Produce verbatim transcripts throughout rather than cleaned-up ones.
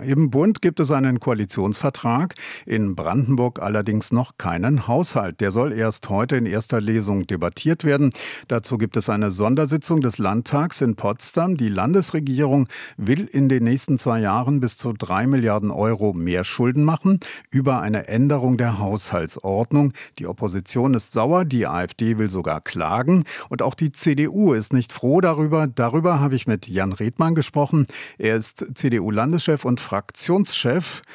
Im Bund gibt es einen Koalitionsvertrag, in Brandenburg allerdings noch keinen Haushalt. Der soll erst heute in erster Lesung debattiert werden. Dazu gibt es eine Sondersitzung des Landtags in Potsdam. Die Landesregierung will in den nächsten zwei Jahren bis zu drei Milliarden Euro mehr Schulden machen über eine Änderung der Haushaltsordnung. Die Opposition ist sauer, die AfD will sogar klagen und auch die C D U ist nicht froh darüber. Darüber habe ich mit Jan Redmann gesprochen. Er ist C D U-Landeschef und Fraktionschef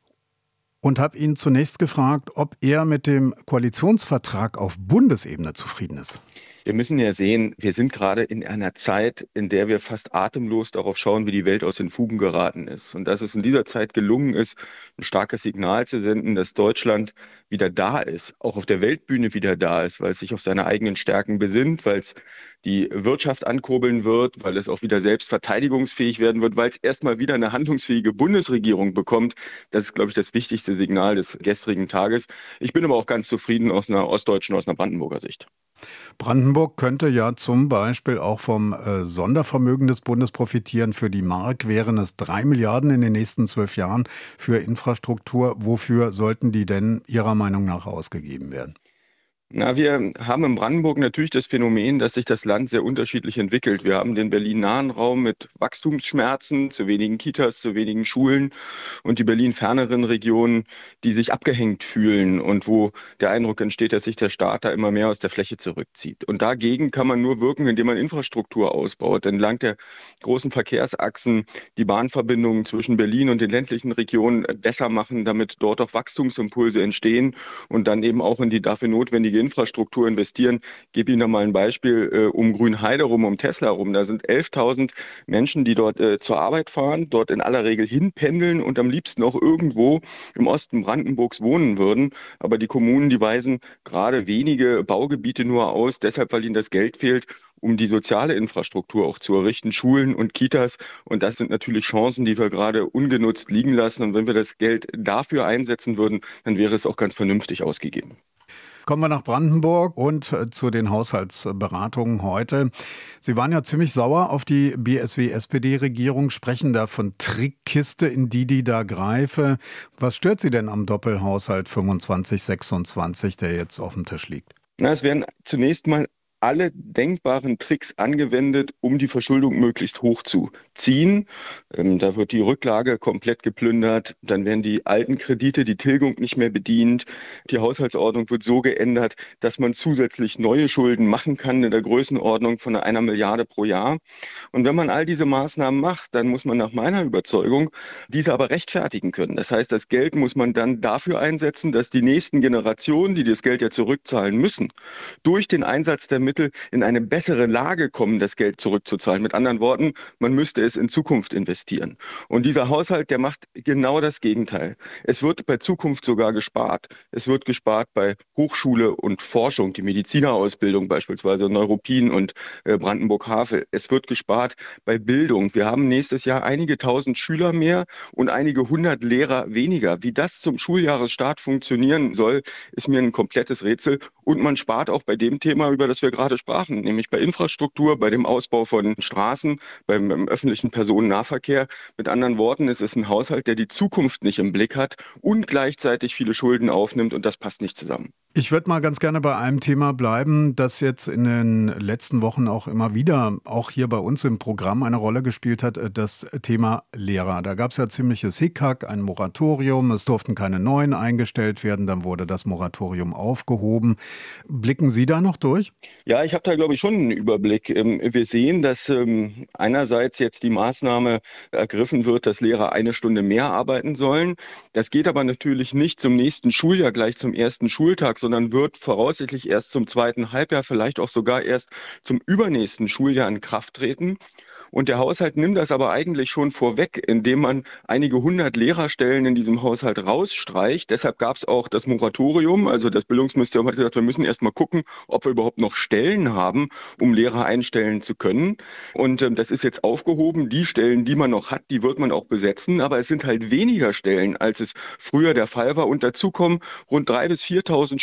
und habe ihn zunächst gefragt, ob er mit dem Koalitionsvertrag auf Bundesebene zufrieden ist. Wir müssen ja sehen, wir sind gerade in einer Zeit, in der wir fast atemlos darauf schauen, wie die Welt aus den Fugen geraten ist. Und dass es in dieser Zeit gelungen ist, ein starkes Signal zu senden, dass Deutschland wieder da ist, auch auf der Weltbühne wieder da ist, weil es sich auf seine eigenen Stärken besinnt, weil es die Wirtschaft ankurbeln wird, weil es auch wieder selbst verteidigungsfähig werden wird, weil es erstmal wieder eine handlungsfähige Bundesregierung bekommt. Das ist, glaube ich, das wichtigste Signal des gestrigen Tages. Ich bin aber auch ganz zufrieden aus einer ostdeutschen, aus einer Brandenburger Sicht. Brandenburg könnte ja zum Beispiel auch vom äh, Sondervermögen des Bundes profitieren. Für die Mark wären es drei Milliarden in den nächsten zwölf Jahren für Infrastruktur. Wofür sollten die denn Ihrer Meinung nach ausgegeben werden? Na, wir haben in Brandenburg natürlich das Phänomen, dass sich das Land sehr unterschiedlich entwickelt. Wir haben den Berlin-nahen Raum mit Wachstumsschmerzen, zu wenigen Kitas, zu wenigen Schulen und die Berlin-ferneren Regionen, die sich abgehängt fühlen und wo der Eindruck entsteht, dass sich der Staat da immer mehr aus der Fläche zurückzieht. Und dagegen kann man nur wirken, indem man Infrastruktur ausbaut. Entlang der großen Verkehrsachsen die Bahnverbindungen zwischen Berlin und den ländlichen Regionen besser machen, damit dort auch Wachstumsimpulse entstehen und dann eben auch in die dafür notwendige Infrastruktur investieren. Ich gebe Ihnen noch mal ein Beispiel äh, um Grünheide rum, um Tesla rum. Da sind elftausend Menschen, die dort äh, zur Arbeit fahren, dort in aller Regel hinpendeln und am liebsten auch irgendwo im Osten Brandenburgs wohnen würden. Aber die Kommunen, die weisen gerade wenige Baugebiete nur aus, deshalb, weil ihnen das Geld fehlt, um die soziale Infrastruktur auch zu errichten, Schulen und Kitas. Und das sind natürlich Chancen, die wir gerade ungenutzt liegen lassen. Und wenn wir das Geld dafür einsetzen würden, dann wäre es auch ganz vernünftig ausgegeben. Kommen wir nach Brandenburg und zu den Haushaltsberatungen heute. Sie waren ja ziemlich sauer auf die B S W-S P D-Regierung, sprechen da von Trickkiste, in die die da greife. Was stört Sie denn am Doppelhaushalt fünfundzwanzig sechsundzwanzig, der jetzt auf dem Tisch liegt? Na, es werden zunächst mal alle denkbaren Tricks angewendet, um die Verschuldung möglichst hoch zu ziehen. Ähm, da wird die Rücklage komplett geplündert, dann werden die alten Kredite, die Tilgung nicht mehr bedient. Die Haushaltsordnung wird so geändert, dass man zusätzlich neue Schulden machen kann in der Größenordnung von einer Milliarde pro Jahr. Und wenn man all diese Maßnahmen macht, dann muss man nach meiner Überzeugung diese aber rechtfertigen können. Das heißt, das Geld muss man dann dafür einsetzen, dass die nächsten Generationen, die das Geld ja zurückzahlen müssen, durch den Einsatz der Mittel in eine bessere Lage kommen, das Geld zurückzuzahlen. Mit anderen Worten, man müsste es in Zukunft investieren. Und dieser Haushalt, der macht genau das Gegenteil. Es wird bei Zukunft sogar gespart. Es wird gespart bei Hochschule und Forschung, die Medizinerausbildung beispielsweise, Neuruppin und äh, Brandenburg-Havel. Es wird gespart bei Bildung. Wir haben nächstes Jahr einige tausend Schüler mehr und einige hundert Lehrer weniger. Wie das zum Schuljahresstart funktionieren soll, ist mir ein komplettes Rätsel. Und man spart auch bei dem Thema, über das wir gerade gerade sprachen, nämlich bei Infrastruktur, bei dem Ausbau von Straßen, beim, beim öffentlichen Personennahverkehr. Mit anderen Worten, es ist ein Haushalt, der die Zukunft nicht im Blick hat und gleichzeitig viele Schulden aufnimmt und das passt nicht zusammen. Ich würde mal ganz gerne bei einem Thema bleiben, das jetzt in den letzten Wochen auch immer wieder, auch hier bei uns im Programm eine Rolle gespielt hat, das Thema Lehrer. Da gab es ja ziemliches Hickhack, ein Moratorium, es durften keine neuen eingestellt werden, dann wurde das Moratorium aufgehoben. Blicken Sie da noch durch? Ja, ich habe da, glaube ich, schon einen Überblick. Wir sehen, dass einerseits jetzt die Maßnahme ergriffen wird, dass Lehrer eine Stunde mehr arbeiten sollen. Das geht aber natürlich nicht zum nächsten Schuljahr, gleich zum ersten Schultag, sondern wird voraussichtlich erst zum zweiten Halbjahr, vielleicht auch sogar erst zum übernächsten Schuljahr in Kraft treten. Und der Haushalt nimmt das aber eigentlich schon vorweg, indem man einige hundert Lehrerstellen in diesem Haushalt rausstreicht. Deshalb gab es auch das Moratorium. Also das Bildungsministerium hat gesagt, wir müssen erst mal gucken, ob wir überhaupt noch Stellen haben, um Lehrer einstellen zu können. Und ähm, das ist jetzt aufgehoben. Die Stellen, die man noch hat, die wird man auch besetzen. Aber es sind halt weniger Stellen, als es früher der Fall war. Und dazu kommen rund dreitausend bis viertausend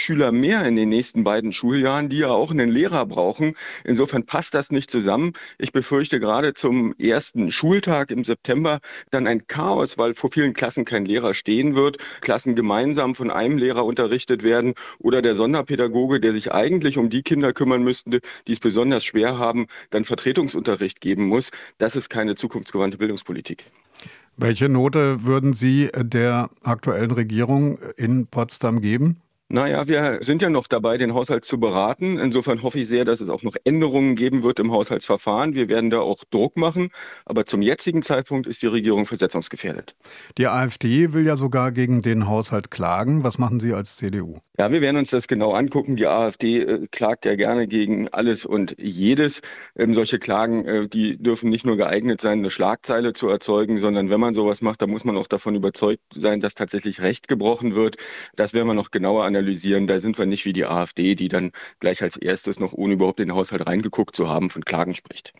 Schüler mehr in den nächsten beiden Schuljahren, die ja auch einen Lehrer brauchen. Insofern passt das nicht zusammen. Ich befürchte gerade zum ersten Schultag im September dann ein Chaos, weil vor vielen Klassen kein Lehrer stehen wird, Klassen gemeinsam von einem Lehrer unterrichtet werden oder der Sonderpädagoge, der sich eigentlich um die Kinder kümmern müsste, die es besonders schwer haben, dann Vertretungsunterricht geben muss. Das ist keine zukunftsgewandte Bildungspolitik. Welche Note würden Sie der aktuellen Regierung in Potsdam geben? Naja, wir sind ja noch dabei, den Haushalt zu beraten. Insofern hoffe ich sehr, dass es auch noch Änderungen geben wird im Haushaltsverfahren. Wir werden da auch Druck machen. Aber zum jetzigen Zeitpunkt ist die Regierung versetzungsgefährdet. Die AfD will ja sogar gegen den Haushalt klagen. Was machen Sie als C D U? Ja, wir werden uns das genau angucken. Die AfD äh, klagt ja gerne gegen alles und jedes. Ähm, solche Klagen, äh, die dürfen nicht nur geeignet sein, eine Schlagzeile zu erzeugen, sondern wenn man sowas macht, dann muss man auch davon überzeugt sein, dass tatsächlich Recht gebrochen wird. Das werden wir noch genauer analysieren. Analysieren. Da sind wir nicht wie die AfD, die dann gleich als erstes noch, ohne überhaupt in den Haushalt reingeguckt zu haben, von Klagen spricht.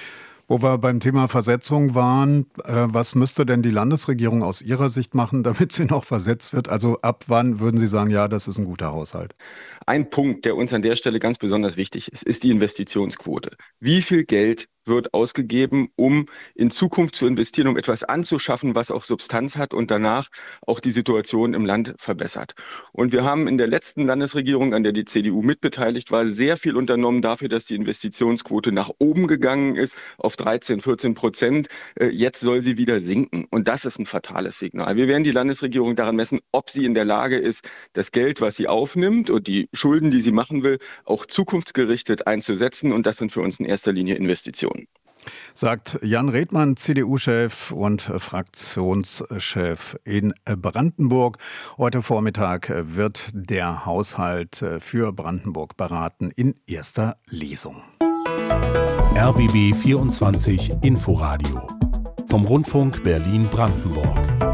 Wo wir beim Thema Versetzung waren, äh, was müsste denn die Landesregierung aus Ihrer Sicht machen, damit sie noch versetzt wird? Also ab wann würden Sie sagen, ja, das ist ein guter Haushalt? Ein Punkt, der uns an der Stelle ganz besonders wichtig ist, ist die Investitionsquote. Wie viel Geld wird ausgegeben, um in Zukunft zu investieren, um etwas anzuschaffen, was auch Substanz hat und danach auch die Situation im Land verbessert. Und wir haben in der letzten Landesregierung, an der die C D U mitbeteiligt war, sehr viel unternommen dafür, dass die Investitionsquote nach oben gegangen ist, auf dreizehn, vierzehn Prozent. Jetzt soll sie wieder sinken. Und das ist ein fatales Signal. Wir werden die Landesregierung daran messen, ob sie in der Lage ist, das Geld, was sie aufnimmt und die Schulden, die sie machen will, auch zukunftsgerichtet einzusetzen. Und das sind für uns in erster Linie Investitionen. Sagt Jan Redmann, C D U-Chef und Fraktionschef in Brandenburg. Heute Vormittag wird der Haushalt für Brandenburg beraten in erster Lesung. R B B vierundzwanzig Inforadio vom Rundfunk Berlin-Brandenburg.